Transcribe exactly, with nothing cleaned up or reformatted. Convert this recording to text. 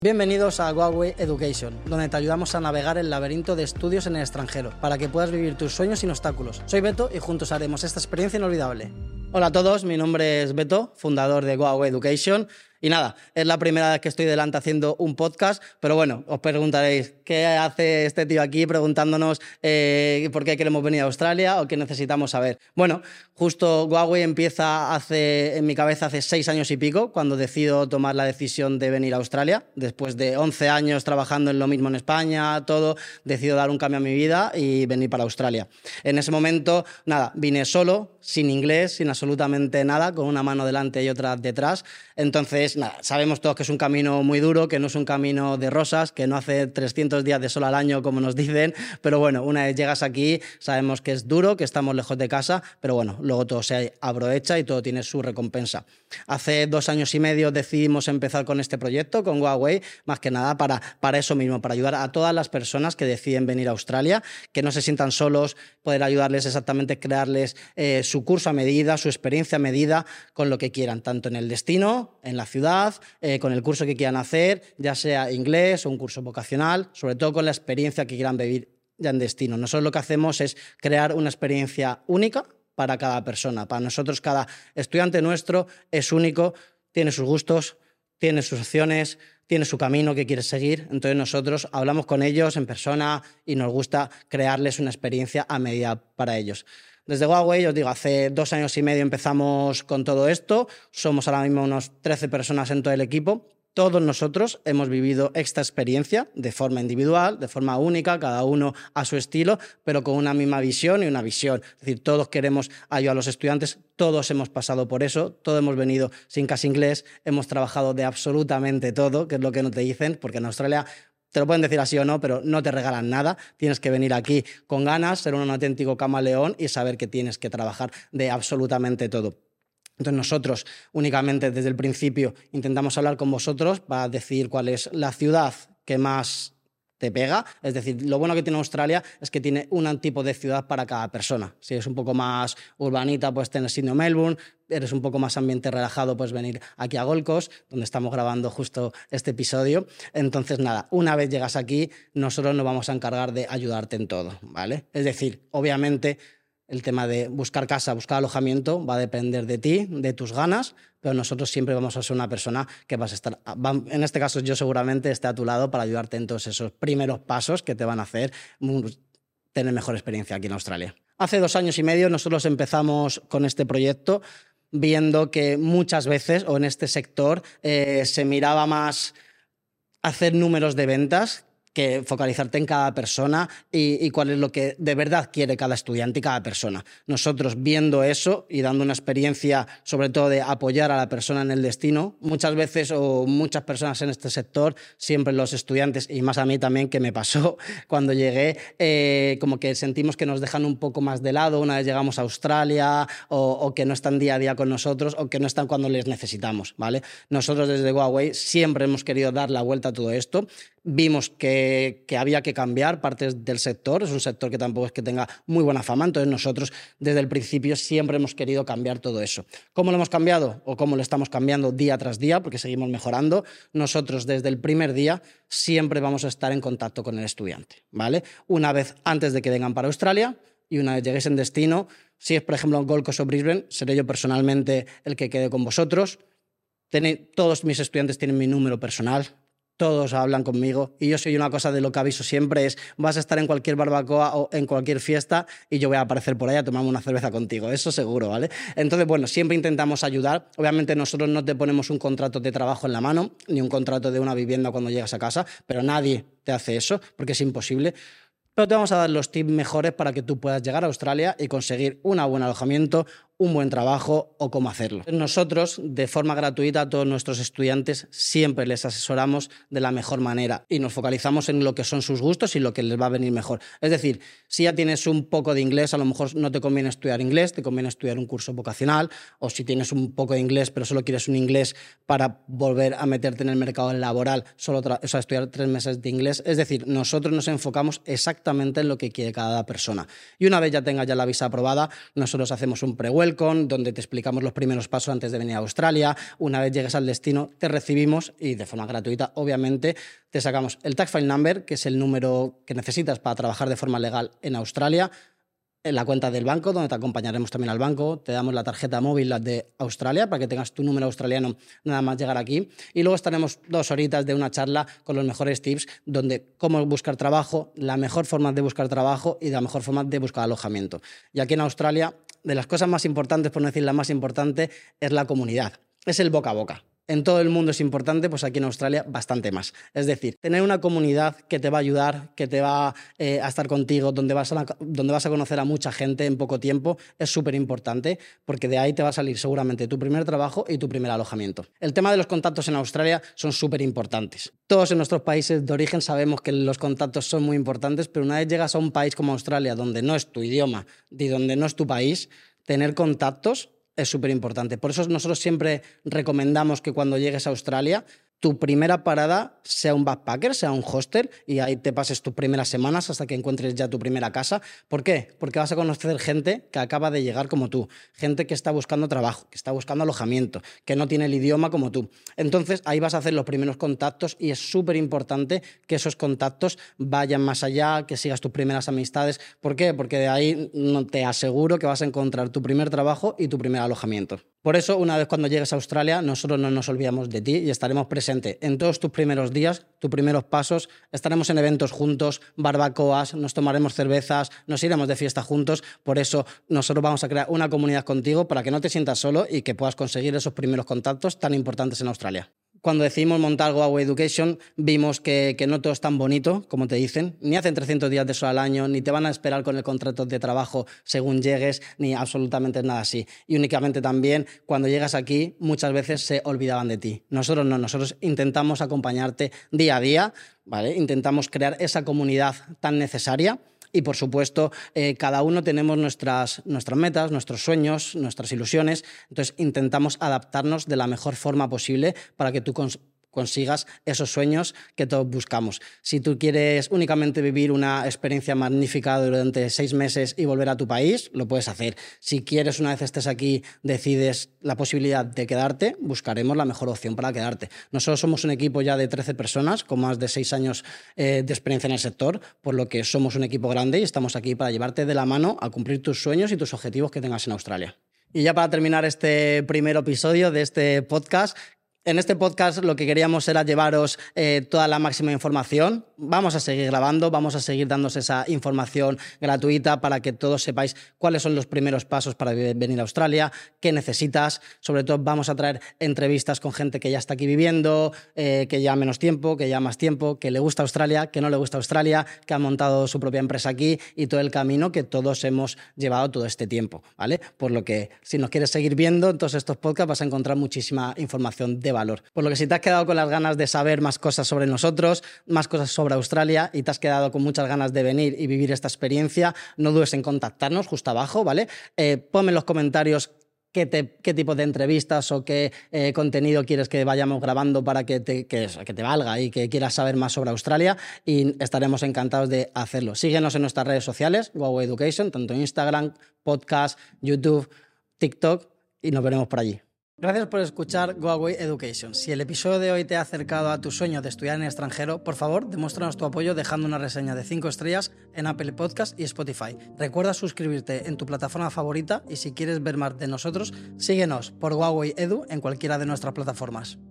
Bienvenidos a Huawei Education, donde te ayudamos a navegar el laberinto de estudios en el extranjero, para que puedas vivir tus sueños sin obstáculos. Soy Beto y juntos haremos esta experiencia inolvidable. Hola a todos, mi nombre es Beto, fundador de Huawei Education. Y nada, es la primera vez que estoy delante haciendo un podcast, pero bueno, os preguntaréis, ¿qué hace este tío aquí preguntándonos eh, por qué queremos venir a Australia o qué necesitamos saber? Bueno, justo Huawei empieza hace, en mi cabeza hace seis años y pico, cuando decido tomar la decisión de venir a Australia. Después de once años trabajando en lo mismo en España, todo, decido dar un cambio a mi vida y venir para Australia. En ese momento, nada, vine solo, sin inglés, sin absolutamente nada, con una mano delante y otra detrás. Entonces, nada, sabemos todos que es un camino muy duro, que no es un camino de rosas, que no hace trescientos días de sol al año, como nos dicen, pero bueno, una vez llegas aquí, sabemos que es duro, que estamos lejos de casa, pero bueno, luego todo se aprovecha y todo tiene su recompensa. Hace dos años y medio decidimos empezar con este proyecto, con Huawei, más que nada para, para eso mismo, para ayudar a todas las personas que deciden venir a Australia, que no se sientan solos, poder ayudarles exactamente, crearles eh, su curso a medida, su experiencia a medida, con lo que quieran, tanto en el destino, en la ciudad, eh, con el curso que quieran hacer, ya sea inglés o un curso vocacional, sobre todo con la experiencia que quieran vivir ya en destino. Nosotros lo que hacemos es crear una experiencia única para cada persona. Para nosotros, cada estudiante nuestro es único, tiene sus gustos, tiene sus opciones, tiene su camino que quiere seguir. Entonces nosotros hablamos con ellos en persona y nos gusta crearles una experiencia a medida para ellos. Desde Huawei, os digo, hace dos años y medio empezamos con todo esto. Somos ahora mismo unos trece personas en todo el equipo. Todos nosotros hemos vivido esta experiencia de forma individual, de forma única, cada uno a su estilo, pero con una misma visión y una visión. Es decir, todos queremos ayudar a los estudiantes, todos hemos pasado por eso, todos hemos venido sin casi inglés, hemos trabajado de absolutamente todo, que es lo que no te dicen, porque en Australia te lo pueden decir así o no, pero no te regalan nada. Tienes que venir aquí con ganas, ser un auténtico camaleón y saber que tienes que trabajar de absolutamente todo. Entonces nosotros únicamente desde el principio intentamos hablar con vosotros para decidir cuál es la ciudad que más te pega. Es decir, lo bueno que tiene Australia es que tiene un tipo de ciudad para cada persona. Si eres un poco más urbanita, puedes tener Sydney o Melbourne. Eres un poco más ambiente relajado, puedes venir aquí a Gold Coast, donde estamos grabando justo este episodio. Entonces, nada, una vez llegas aquí, nosotros nos vamos a encargar de ayudarte en todo, ¿vale? Es decir, obviamente, el tema de buscar casa, buscar alojamiento, va a depender de ti, de tus ganas, pero nosotros siempre vamos a ser una persona que vas a estar, en este caso yo seguramente esté a tu lado para ayudarte en todos esos primeros pasos que te van a hacer tener mejor experiencia aquí en Australia. Hace dos años y medio nosotros empezamos con este proyecto viendo que muchas veces, o en este sector, eh, se miraba más hacer números de ventas que focalizarte en cada persona y, y cuál es lo que de verdad quiere cada estudiante y cada persona. Nosotros viendo eso y dando una experiencia sobre todo de apoyar a la persona en el destino, muchas veces o muchas personas en este sector, siempre los estudiantes y más a mí también que me pasó cuando llegué, eh, como que sentimos que nos dejan un poco más de lado una vez llegamos a Australia o, o que no están día a día con nosotros o que no están cuando les necesitamos, ¿vale? Nosotros desde Huawei siempre hemos querido dar la vuelta a todo esto. Vimos que, que había que cambiar partes del sector, es un sector que tampoco es que tenga muy buena fama, entonces nosotros desde el principio siempre hemos querido cambiar todo eso. ¿Cómo lo hemos cambiado? O cómo lo estamos cambiando día tras día, porque seguimos mejorando. Nosotros desde el primer día siempre vamos a estar en contacto con el estudiante, ¿vale? Una vez antes de que vengan para Australia y una vez lleguéis en destino, si es por ejemplo en Gold Coast o Brisbane, seré yo personalmente el que quede con vosotros. Tenéis, todos mis estudiantes tienen mi número personal. Todos hablan conmigo y yo soy una cosa de lo que aviso siempre es vas a estar en cualquier barbacoa o en cualquier fiesta y yo voy a aparecer por ahí a tomarme una cerveza contigo, eso seguro, ¿vale? Entonces, bueno, siempre intentamos ayudar. Obviamente nosotros no te ponemos un contrato de trabajo en la mano ni un contrato de una vivienda cuando llegas a casa, pero nadie te hace eso porque es imposible. Pero te vamos a dar los tips mejores para que tú puedas llegar a Australia y conseguir un buen alojamiento, un buen trabajo o cómo hacerlo. Nosotros, de forma gratuita, a todos nuestros estudiantes siempre les asesoramos de la mejor manera y nos focalizamos en lo que son sus gustos y lo que les va a venir mejor. Es decir, si ya tienes un poco de inglés, a lo mejor no te conviene estudiar inglés, te conviene estudiar un curso vocacional, o si tienes un poco de inglés pero solo quieres un inglés para volver a meterte en el mercado laboral, solo o sea, estudiar tres meses de inglés. Es decir, nosotros nos enfocamos exactamente en lo que quiere cada persona. Y una vez ya tengas ya la visa aprobada, nosotros hacemos un pre-welcome welcome, donde te explicamos los primeros pasos antes de venir a Australia. Una vez llegues al destino, te recibimos y de forma gratuita, obviamente, te sacamos el Tax File Number, que es el número que necesitas para trabajar de forma legal en Australia, en la cuenta del banco, donde te acompañaremos también al banco. Te damos la tarjeta móvil la de Australia para que tengas tu número australiano nada más llegar aquí. Y luego estaremos dos horitas de una charla con los mejores tips, donde cómo buscar trabajo, la mejor forma de buscar trabajo y la mejor forma de buscar alojamiento. Y aquí en Australia, de las cosas más importantes, por no decir la más importante, es la comunidad. Es el boca a boca. En todo el mundo es importante, pues aquí en Australia bastante más. Es decir, tener una comunidad que te va a ayudar, que te va eh, a estar contigo, donde vas a, donde vas a conocer a mucha gente en poco tiempo, es súper importante, porque de ahí te va a salir seguramente tu primer trabajo y tu primer alojamiento. El tema de los contactos en Australia son súper importantes. Todos en nuestros países de origen sabemos que los contactos son muy importantes, pero una vez llegas a un país como Australia, donde no es tu idioma y donde no es tu país, tener contactos es súper importante. Por eso nosotros siempre recomendamos que cuando llegues a Australia, tu primera parada sea un backpacker, sea un hostel, y ahí te pases tus primeras semanas hasta que encuentres ya tu primera casa. ¿Por qué? Porque vas a conocer gente que acaba de llegar como tú, gente que está buscando trabajo, que está buscando alojamiento, que no tiene el idioma como tú. Entonces ahí vas a hacer los primeros contactos y es súper importante que esos contactos vayan más allá, que sigas tus primeras amistades. ¿Por qué? Porque de ahí te aseguro que vas a encontrar tu primer trabajo y tu primer alojamiento. Por eso, una vez cuando llegues a Australia, nosotros no nos olvidamos de ti y estaremos presentes en todos tus primeros días, tus primeros pasos. Estaremos en eventos juntos, barbacoas, nos tomaremos cervezas, nos iremos de fiesta juntos. Por eso, nosotros vamos a crear una comunidad contigo para que no te sientas solo y que puedas conseguir esos primeros contactos tan importantes en Australia. Cuando decidimos montar GoAway Education, vimos que, que no todo es tan bonito, como te dicen. Ni hacen trescientos días de sol al año, ni te van a esperar con el contrato de trabajo según llegues, ni absolutamente nada así. Y únicamente también, cuando llegas aquí, muchas veces se olvidaban de ti. Nosotros no, nosotros intentamos acompañarte día a día, ¿vale? Intentamos crear esa comunidad tan necesaria. Y, por supuesto, eh, cada uno tenemos nuestras, nuestras metas, nuestros sueños, nuestras ilusiones. Entonces, intentamos adaptarnos de la mejor forma posible para que tú cons- consigas esos sueños que todos buscamos. Si tú quieres únicamente vivir una experiencia magnífica durante seis meses y volver a tu país, lo puedes hacer. Si quieres, una vez estés aquí, decides la posibilidad de quedarte, buscaremos la mejor opción para quedarte. Nosotros somos un equipo ya de trece personas con más de seis años eh, de experiencia en el sector, por lo que somos un equipo grande y estamos aquí para llevarte de la mano a cumplir tus sueños y tus objetivos que tengas en Australia. Y ya para terminar este primer episodio de este podcast, en este podcast lo que queríamos era llevaros eh, toda la máxima información. Vamos a seguir grabando, vamos a seguir dándos esa información gratuita para que todos sepáis cuáles son los primeros pasos para venir a Australia, qué necesitas. Sobre todo vamos a traer entrevistas con gente que ya está aquí viviendo, eh, que ya menos tiempo, que ya más tiempo, que le gusta Australia, que no le gusta Australia, que ha montado su propia empresa aquí y todo el camino que todos hemos llevado todo este tiempo, ¿vale? Por lo que si nos quieres seguir viendo en todos estos podcasts vas a encontrar muchísima información de valor. Por lo que si te has quedado con las ganas de saber más cosas sobre nosotros, más cosas sobre Australia y te has quedado con muchas ganas de venir y vivir esta experiencia, no dudes en contactarnos justo abajo, ¿vale? Eh, ponme en los comentarios qué, te, qué tipo de entrevistas o qué eh, contenido quieres que vayamos grabando para que te, que, que te valga y que quieras saber más sobre Australia y estaremos encantados de hacerlo. Síguenos en nuestras redes sociales, GoAway Education, tanto en Instagram, podcast, YouTube, TikTok y nos veremos por allí. Gracias por escuchar GoAway Education. Si el episodio de hoy te ha acercado a tu sueño de estudiar en el extranjero, por favor, demuéstranos tu apoyo dejando una reseña de cinco estrellas en Apple Podcast y Spotify. Recuerda suscribirte en tu plataforma favorita y si quieres ver más de nosotros, síguenos por GoAway Edu en cualquiera de nuestras plataformas.